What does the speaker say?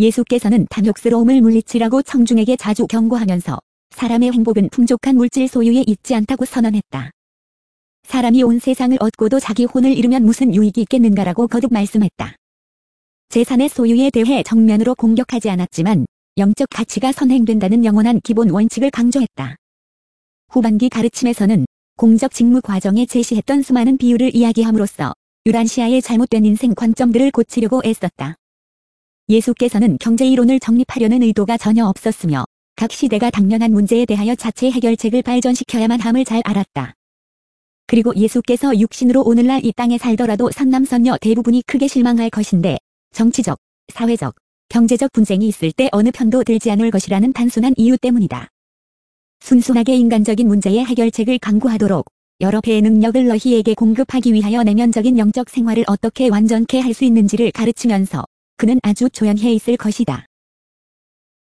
예수께서는 탐욕스러움을 물리치라고 청중에게 자주 경고하면서 사람의 행복은 풍족한 물질 소유에 있지 않다고 선언했다. 사람이 온 세상을 얻고도 자기 혼을 잃으면 무슨 유익이 있겠는가라고 거듭 말씀했다. 재산의 소유에 대해 정면으로 공격하지 않았지만 영적 가치가 선행된다는 영원한 기본 원칙을 강조했다. 후반기 가르침에서는 공적 직무 과정에 제시했던 수많은 비유를 이야기함으로써 유란시아의 잘못된 인생 관점들을 고치려고 애썼다. 예수께서는 경제 이론을 정립하려는 의도가 전혀 없었으며 각 시대가 당면한 문제에 대하여 자체 해결책을 발전시켜야만 함을 잘 알았다. 그리고 예수께서 육신으로 오늘날 이 땅에 살더라도 선남선녀 대부분이 크게 실망할 것인데 정치적, 사회적, 경제적 분쟁이 있을 때 어느 편도 들지 않을 것이라는 단순한 이유 때문이다. 순순하게 인간적인 문제의 해결책을 강구하도록 여러 배의 능력을 너희에게 공급하기 위하여 내면적인 영적 생활을 어떻게 완전케 할 수 있는지를 가르치면서 그는 아주 조연해 있을 것이다.